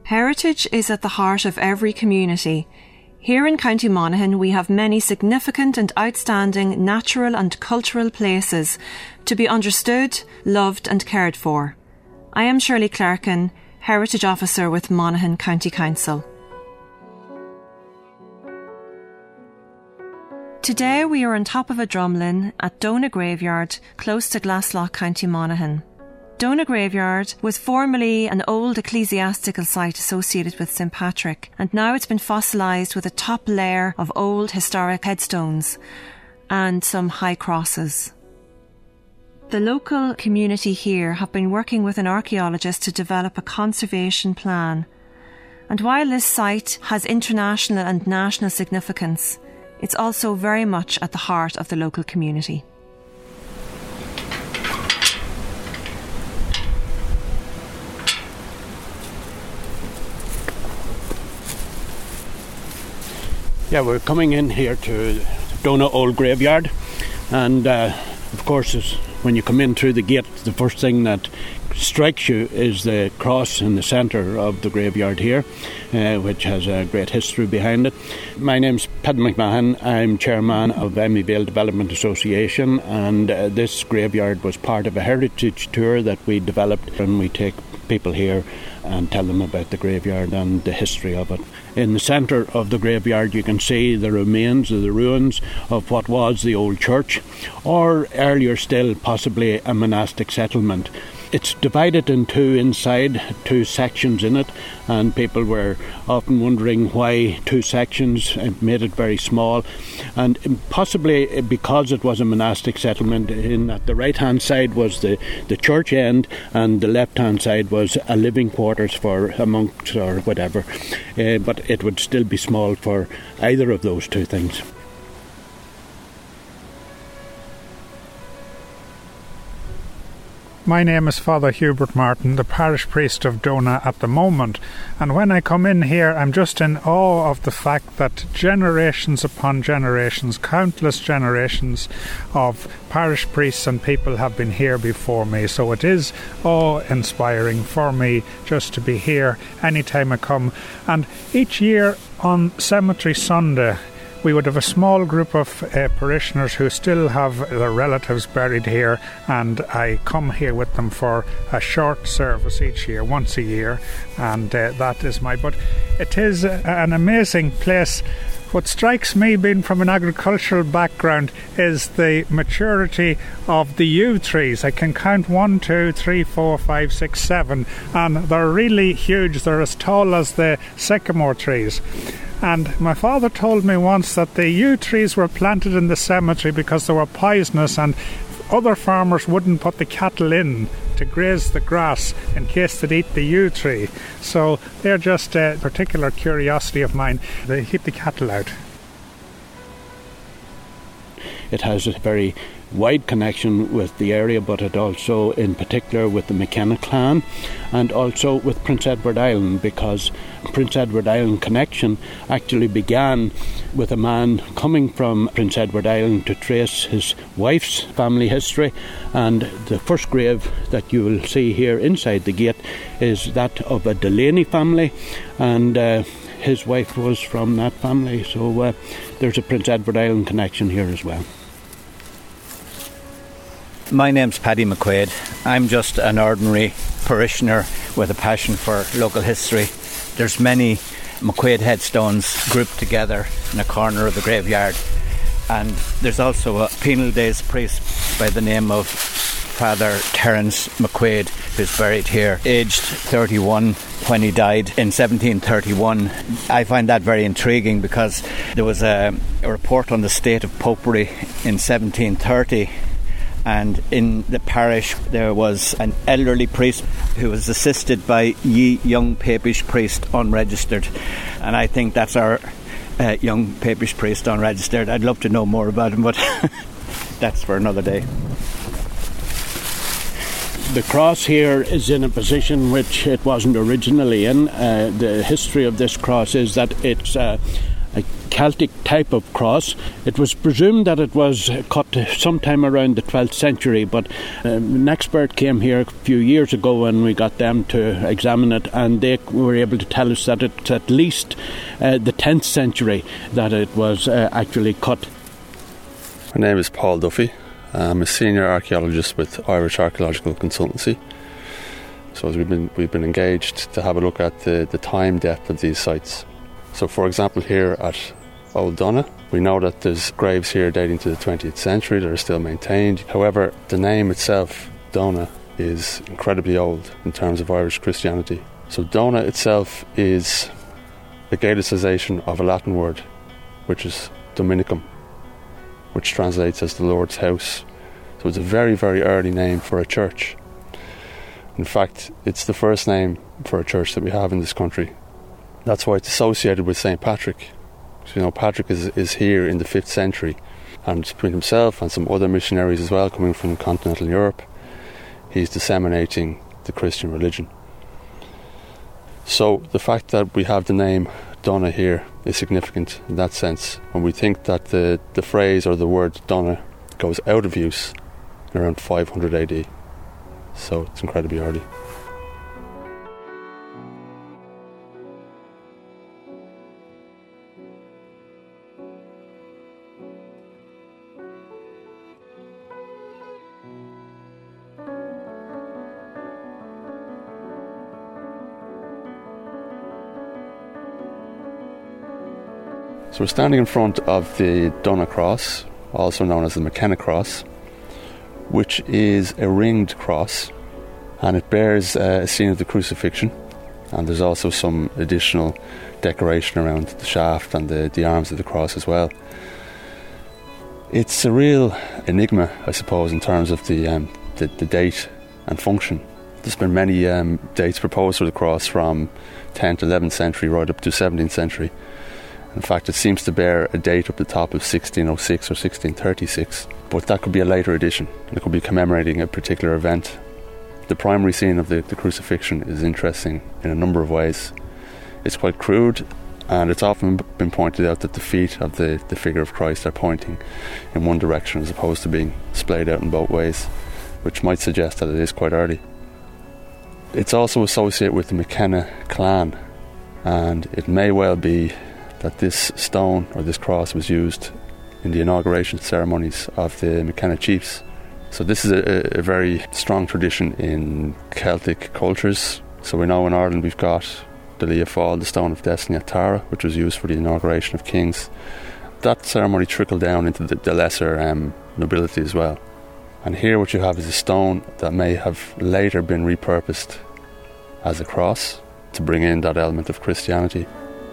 Heritage is at the heart of every community. Here in County Monaghan we have many significant and outstanding natural and cultural places to be understood, loved and cared for. I am Shirley Clarkin, Heritage Officer with Monaghan County Council. Today we are on top of a drumlin at Donagh Graveyard, close to Glaslough, County Monaghan. Donagh Graveyard was formerly an old ecclesiastical site associated with St Patrick, and now it's been fossilised with a top layer of old historic headstones and some high crosses. The local community here have been working with an archaeologist to develop a conservation plan. And while this site has international and national significance, it's also very much at the heart of the local community. Yeah, we're coming in here to Donagh Old Graveyard, and of course when you come in through the gate, the first thing that strikes you is the cross in the centre of the graveyard here, which has a great history behind it. My name's Paddy McMahon. I'm chairman of Emmyvale Development Association, and this graveyard was part of a heritage tour that we developed, and we take people here and tell them about the graveyard and the history of it. In the centre of the graveyard you can see the remains of the ruins of what was the old church, or earlier still possibly a monastic settlement. It's divided in two sections in it, and people were often wondering why two sections. It made it very small, and possibly because it was a monastic settlement, in that the right hand side was the church end and the left hand side was a living quarters for a monk or whatever, but it would still be small for either of those two things. My name is Father Hubert Martin, the parish priest of Donagh at the moment, and when I come in here I'm just in awe of the fact that generations upon generations, countless generations of parish priests and people have been here before me, so it is awe-inspiring for me just to be here anytime I come. And each year on Cemetery Sunday we would have a small group of parishioners who still have their relatives buried here, and I come here with them for a short service each year, once a year, and that is but it is an amazing place. What strikes me, being from an agricultural background, is the maturity of the yew trees. I can count 1, 2, 3, 4, 5, 6, 7, and they're really huge. They're as tall as the sycamore trees. And my father told me once that the yew trees were planted in the cemetery because they were poisonous, and other farmers wouldn't put the cattle in to graze the grass in case they'd eat the yew tree. So they're just a particular curiosity of mine. They keep the cattle out. It has a very wide connection with the area, but it also in particular with the McKenna clan and also with Prince Edward Island, because Prince Edward Island connection actually began with a man coming from Prince Edward Island to trace his wife's family history, and the first grave that you will see here inside the gate is that of a Delaney family, and his wife was from that family, so there's a Prince Edward Island connection here as well. My name's Paddy McQuaid. I'm just an ordinary parishioner with a passion for local history. There's many McQuaid headstones grouped together in a corner of the graveyard, and there's also a penal days priest by the name of Father Terence McQuaid, who's buried here, aged 31 when he died in 1731. I find that very intriguing because there was a report on the state of popery in 1730, and in the parish there was an elderly priest who was assisted by ye young papish priest unregistered, and I think that's our young papish priest unregistered. I'd love to know more about him, but that's for another day. The cross here is in a position which it wasn't originally in. The history of this cross is that it's a Celtic type of cross. It was presumed that it was cut sometime around the 12th century, but an expert came here a few years ago and we got them to examine it, and they were able to tell us that it's at least the 10th century that it was actually cut. My name is Paul Duffy. I'm a senior archaeologist with Irish Archaeological Consultancy. So we've been engaged to have a look at the time depth of these sites. So for example, here at Old Donagh, we know that there's graves here dating to the 20th century that are still maintained. However, the name itself, Donagh, is incredibly old in terms of Irish Christianity. So Donagh itself is a Gaelicization of a Latin word, which is Dominicum, which translates as the Lord's house. So it's a very, very early name for a church. In fact, it's the first name for a church that we have in this country. That's why it's associated with St. Patrick. So, you know, Patrick is here in the 5th century, and between himself and some other missionaries as well coming from continental Europe, he's disseminating the Christian religion. So the fact that we have the name Donagh here is significant in that sense, when we think that the phrase or the word Donagh goes out of use around 500 AD. So it's incredibly early. So we're standing in front of the Donagh Cross, also known as the McKenna Cross, which is a ringed cross, and it bears a scene of the crucifixion, and there's also some additional decoration around the shaft and the arms of the cross as well. It's a real enigma, I suppose, in terms of the date and function. There's been many dates proposed for the cross from 10th, 11th century right up to 17th century. In fact, it seems to bear a date up the top of 1606 or 1636, but that could be a later edition. It could be commemorating a particular event. The primary scene of the crucifixion is interesting in a number of ways. It's quite crude, and it's often been pointed out that the feet of the figure of Christ are pointing in one direction as opposed to being splayed out in both ways, which might suggest that it is quite early. It's also associated with the McKenna clan, and it may well be that this stone or this cross was used in the inauguration ceremonies of the McKenna chiefs. So this is a very strong tradition in Celtic cultures. So we know in Ireland we've got the Lia Fáil, the Stone of Destiny at Tara, which was used for the inauguration of kings. That ceremony trickled down into the lesser nobility as well. And here what you have is a stone that may have later been repurposed as a cross to bring in that element of Christianity.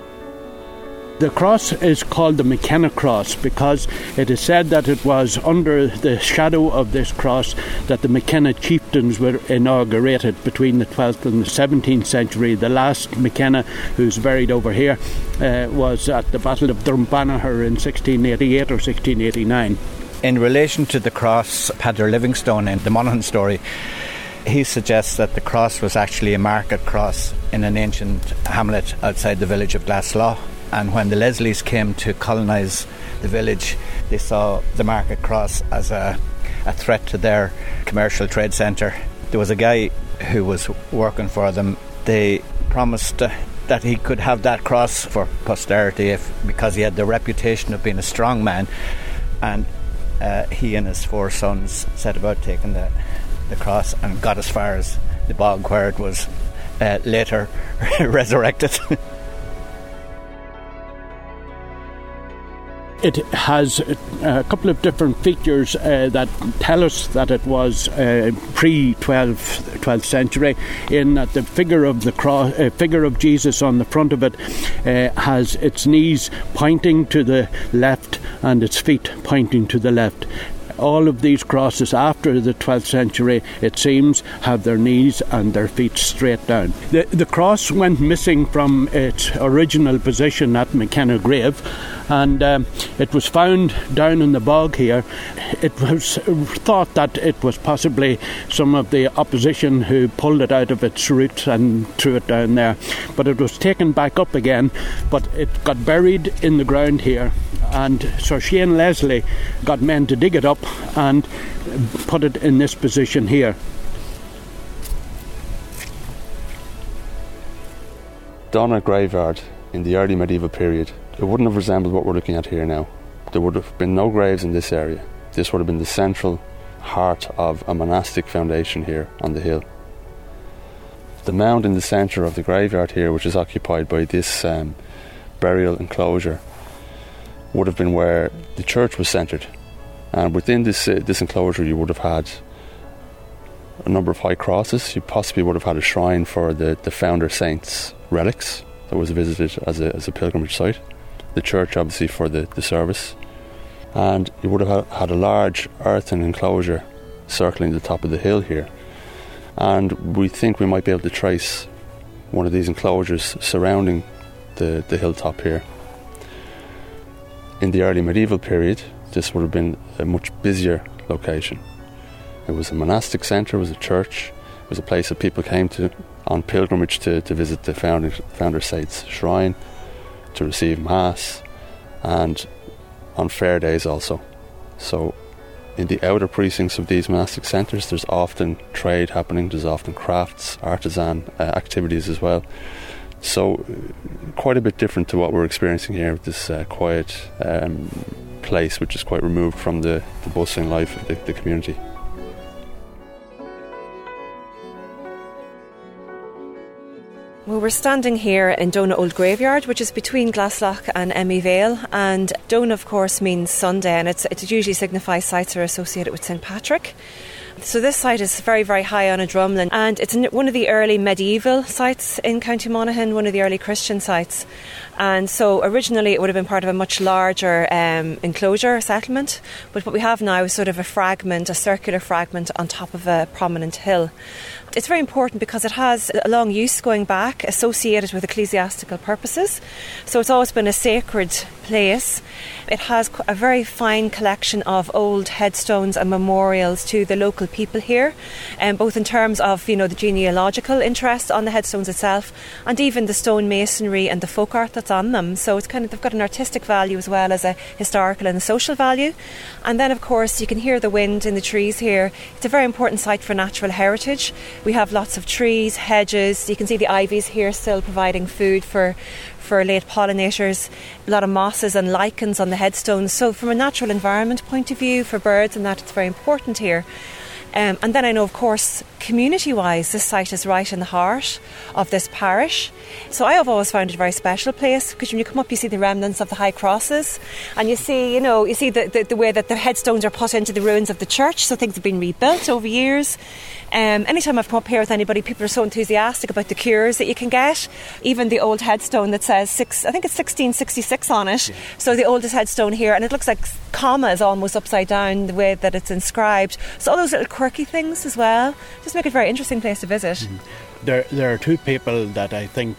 The cross is called the McKenna Cross because it is said that it was under the shadow of this cross that the McKenna chieftains were inaugurated between the 12th and the 17th century. The last McKenna, who's buried over here, was at the Battle of Drumbanagher in 1688 or 1689. In relation to the cross, Padre Livingstone in the Monaghan story, he suggests that the cross was actually a market cross in an ancient hamlet outside the village of Glasslaw. And when the Leslies came to colonise the village, they saw the market cross as a threat to their commercial trade centre. There was a guy who was working for them. They promised that he could have that cross for posterity because he had the reputation of being a strong man. And he and his 4 sons set about taking the cross and got as far as the bog, where it was later resurrected. It has a couple of different features that tell us that it was pre-12th century, in that the figure of the cross, figure of Jesus on the front of it has its knees pointing to the left and its feet pointing to the left. All of these crosses after the 12th century, it seems, have their knees and their feet straight down. The cross went missing from its original position at McKenna Grave, and it was found down in the bog here. It was thought that it was possibly some of the opposition who pulled it out of its roots and threw it down there, but it was taken back up again, but it got buried in the ground here, and Sir Shane Leslie got men to dig it up and put it in this position here. Donagh graveyard in the early medieval period, it wouldn't have resembled what we're looking at here now. There would have been no graves in this area. This would have been the central heart of a monastic foundation here on the hill. The mound in the centre of the graveyard here, which is occupied by this burial enclosure, would have been where the church was centred. And within this enclosure you would have had a number of high crosses. You possibly would have had a shrine for the founder saint's relics that was visited as a pilgrimage site. The church obviously for the service. And you would have had a large earthen enclosure circling the top of the hill here. And we think we might be able to trace one of these enclosures surrounding the hilltop here. In the early medieval period, this would have been a much busier location. It was a monastic centre, it was a church, it was a place that people came to on pilgrimage to visit the founder saint's shrine, to receive mass, and on fair days also. So in the outer precincts of these monastic centres there's often trade happening, there's often crafts, artisan activities as well. So quite a bit different to what we're experiencing here with this quiet place which is quite removed from the bustling life of the community. Well, we're standing here in Donagh Old Graveyard, which is between Glaslough and Emmy Vale, and Donagh of course means Sunday, and it usually signifies sites are associated with St Patrick. So this site is very, very high on a drumlin, and it's one of the early medieval sites in County Monaghan, one of the early Christian sites. And so originally it would have been part of a much larger enclosure settlement, but what we have now is sort of a circular fragment on top of a prominent hill. It's very important because it has a long use going back associated with ecclesiastical purposes. So it's always been a sacred place. It has a very fine collection of old headstones and memorials to the local people here, both in terms of the genealogical interest on the headstones itself, and even the stone masonry and the folk art that's on them. So it's they've got an artistic value as well as a historical and a social value. And then of course you can hear the wind in the trees here. It's a very important site for natural heritage. We have lots of trees, hedges. You can see the ivies here still providing food for late pollinators, a lot of mosses and lichens on the headstones. So from a natural environment point of view, for birds and that, it's very important here. And then I know, of course, community-wise, this site is right in the heart of this parish. So I have always found it a very special place, because when you come up, you see the remnants of the high crosses, and you see the way that the headstones are put into the ruins of the church. So things have been rebuilt over years. Anytime I've come up here with anybody, people are so enthusiastic about the cures that you can get. Even the old headstone that says 1666 on it. Yeah. So the oldest headstone here, and it looks like commas almost upside down the way that it's inscribed. So all those little quirky things as well just make it a very interesting place to visit. Mm-hmm. There are two people that I think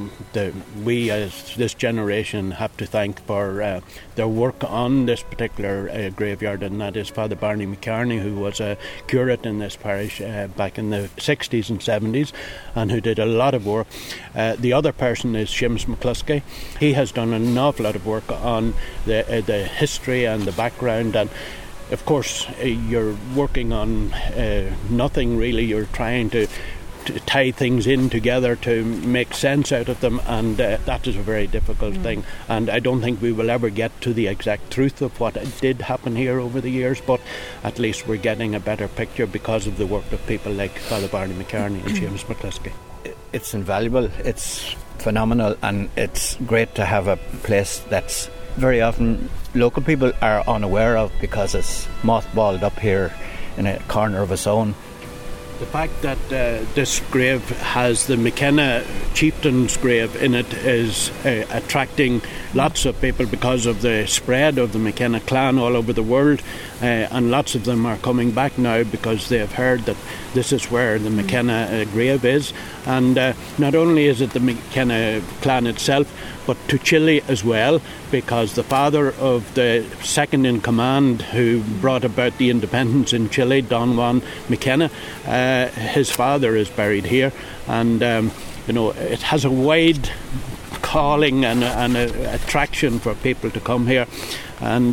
we as this generation have to thank for their work on this particular graveyard, and that is Father Barney McCartney, who was a curate in this parish back in the 60s and 70s, and who did a lot of work. The other person is Seamus McCluskey. He has done an awful lot of work on the history and the background, and of course you're working on nothing really. You're trying to tie things in together to make sense out of them, and that is a very difficult thing, and I don't think we will ever get to the exact truth of what did happen here over the years, but at least we're getting a better picture because of the work of people like Father Barney McCartney and Seamus McCluskey. It's invaluable, it's phenomenal, and it's great to have a place that's very often local people are unaware of because it's mothballed up here in a corner of its own. The fact that this grave has the McKenna chieftain's grave in it is attracting lots of people because of the spread of the McKenna clan all over the world, and lots of them are coming back now because they have heard that this is where the McKenna grave is. And not only is it the McKenna clan itself, but to Chile as well, because the father of the second in command who brought about the independence in Chile, Don Juan McKenna, his father is buried here. And it has a wide calling and a attraction for people to come here, and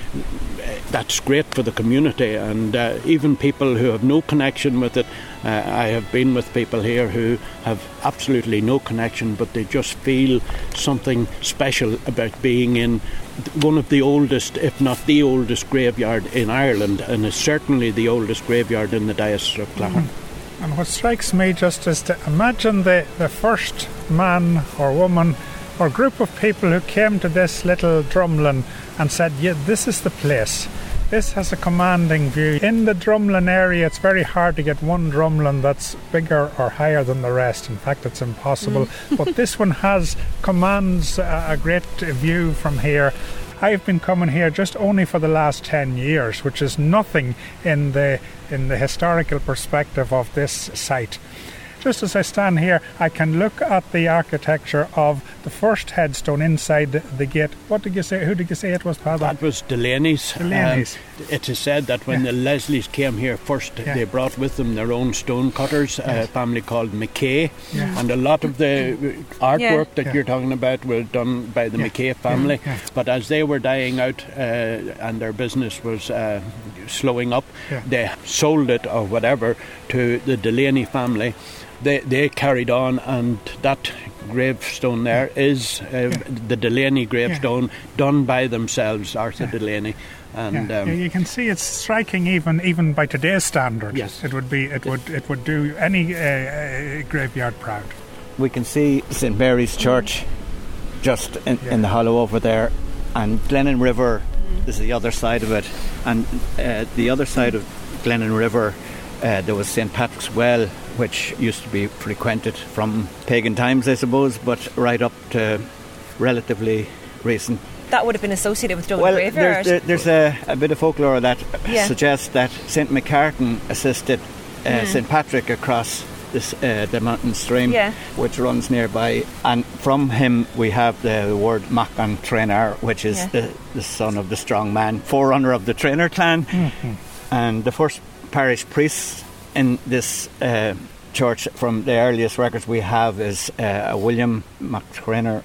that's great for the community. And even people who have no connection with it, I have been with people here who have absolutely no connection, but they just feel something special about being in one of the oldest, if not the oldest graveyard in Ireland, and is certainly the oldest graveyard in the Diocese of Clare. And what strikes me just is to imagine the first man or woman or group of people who came to this little drumlin and said, yeah, this is the place. This has a commanding view. In the drumlin area, it's very hard to get one drumlin that's bigger or higher than the rest. In fact, it's impossible. But this one commands a great view from here. I've been coming here just only for the last 10 years, which is nothing in the historical perspective of this site. Just as I stand here, I can look at the architecture of the first headstone inside the gate. What did you say? Who did you say it was, Father? That was Delaney's. It is said that when the Leslies came here first, they brought with them their own stone cutters, a family called McKay. And a lot of the artwork that you're talking about was done by the McKay family. But as they were dying out and their business was slowing up, they sold it or whatever to the Delaney family. They carried on, and that gravestone there is the Delaney gravestone done by themselves, Arthur Delaney. And you can see it's striking even by today's standards. Yes. It would do any graveyard proud. We can see St Mary's Church just in the hollow over there, and Glennon River is the other side of it. And the other side of Glennon River, there was St Patrick's Well, which used to be frequented from pagan times, I suppose, but right up to relatively recent. That would have been associated with Donagh Graveyard. There's a bit of folklore that suggests that St Macartan assisted St Patrick across the mountain stream, which runs nearby, and from him we have the word Machan Trainer, which is the son of the strong man, forerunner of the Trainer clan. And the first parish priests in this church, from the earliest records we have, is William McCrainer,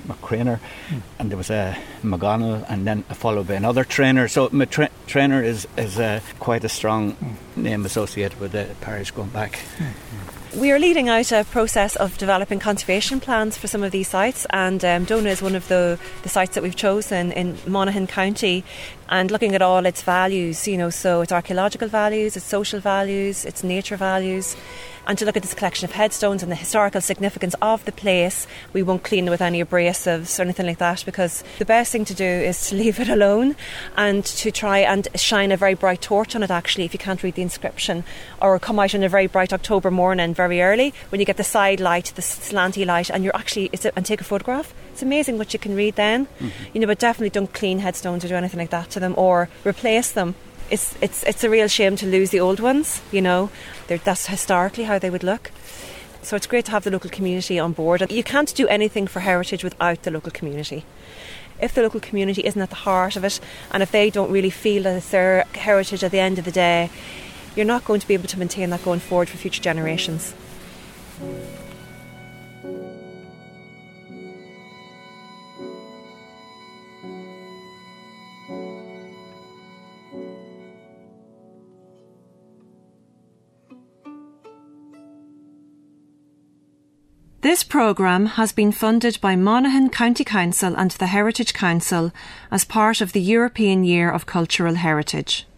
and there was a McGonnell, and then followed by another Trainer. So Trainer is quite a strong name associated with the parish going back. We are leading out a process of developing conservation plans for some of these sites, and Donagh is one of the sites that we've chosen in Monaghan County, and looking at all its values, so its archaeological values, its social values, its nature values, and to look at this collection of headstones and the historical significance of the place. We won't clean it with any abrasives or anything like that, because the best thing to do is to leave it alone and to try and shine a very bright torch on it, actually, if you can't read the inscription, or come out on a very bright October morning very early when you get the side light, the slanty light, and and take a photograph. It's amazing what you can read then. But definitely don't clean headstones or do anything like that to them or replace them. It's a real shame to lose the old ones, That's historically how they would look. So it's great to have the local community on board. And you can't do anything for heritage without the local community. If the local community isn't at the heart of it, and if they don't really feel that it's their heritage at the end of the day, you're not going to be able to maintain that going forward for future generations. This programme has been funded by Monaghan County Council and the Heritage Council as part of the European Year of Cultural Heritage.